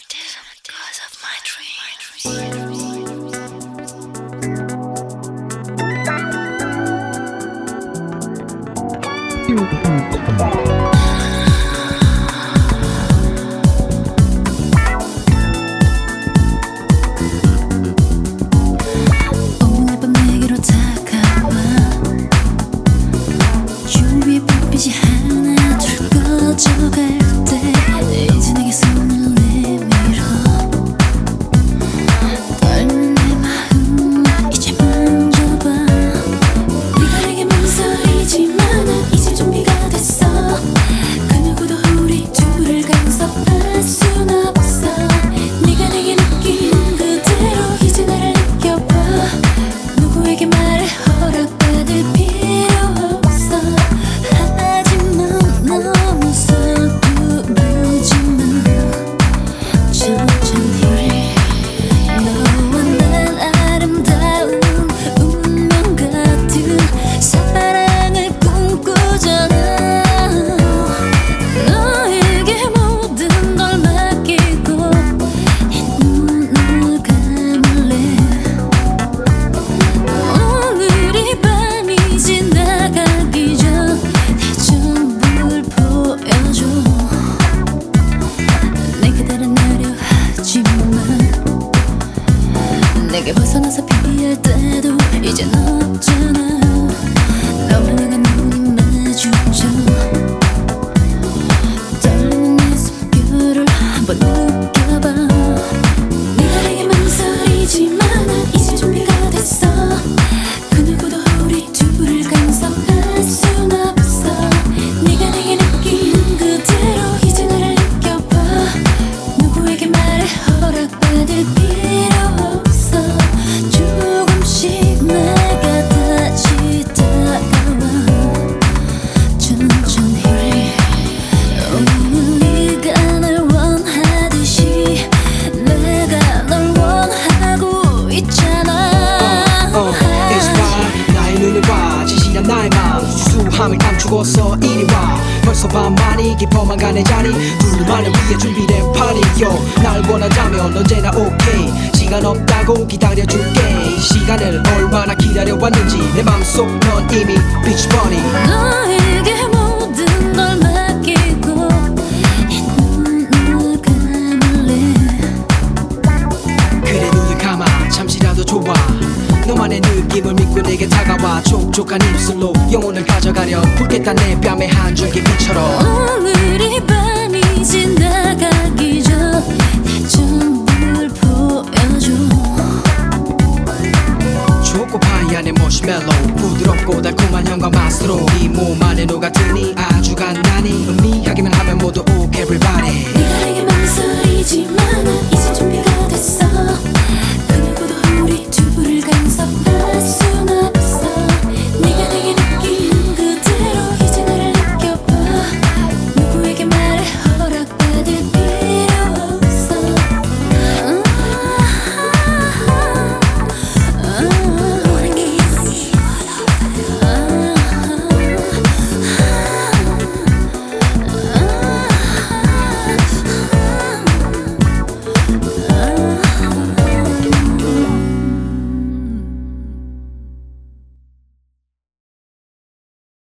Cause of my dreams. 오늘 밤 내게로 다가와 주위에 불빛이 하나 둘 꺼져갈 때 이제 내게 손을 내밀어 떨리는 내 마음 이제 만져봐 네가 내게 망설이지만 난 이제 준비가 됐어 그 누구도 우리 둘을 간섭할 순 없어 네가 내게 느끼는 그대로 이제 나를 느껴봐 누구에게 말을 허락받을 필요 없어 하지만 너무 서두르지마 천천히 너와 난 아름다운 운명 같은 사랑을 꿈꾸잖아 너에게 모든 걸 맡기고 네 눈을 감을래 오늘이 밤이 지나가기 전 내 전부를 보여줘 내 그대를 나려 하지만 내게 벗어나서 피할 때도 이젠 없잖아 너와 내가 눈이 마주쳐 떨리는 내 숨결을 한번 느껴봐 네가 내게 망설이지만 난 이제 준비가 됐어 그 누구도 우리 둘을 간섭할 순 없어 네가 내게 느끼는 그대로 이제 나를 느껴봐 누구에게 말을 허락받을 필요 없어 조금씩 내가 다시 다가와 천천히 오늘 네가 날 원하듯이 내가 널 원하고 있잖아 It's right 나의 눈을 봐 진실한 나의 마음 수수함을 감추고서 이리 와 벌써 밤만이 깊어만 가네 자리 둘만을 위해 준비된 파티요 날 원한다면 언제나 오케이 시간 없다고 기다려줄게 이 시간을 얼마나 기다려왔는지 내 맘속 넌 이미 Beach Bunny 너에게 모든 걸 맡기고 네 눈을 감을래 그래 눈을 감아 잠시라도 좋아 너만의 느낌을 믿고 내게 다가와 촉촉한 입술로 영혼을 가져가려 붉겠다 내 뺨에 한 줄기 빛처럼 오늘이 밤이 지나가기 전 내 전부를 보여줘 초코파이 안에 머시멜로우 부드럽고 달콤한 향과 맛으로 이 몸 안에 녹아드니 아주 간단히 음미하기만 하면 모두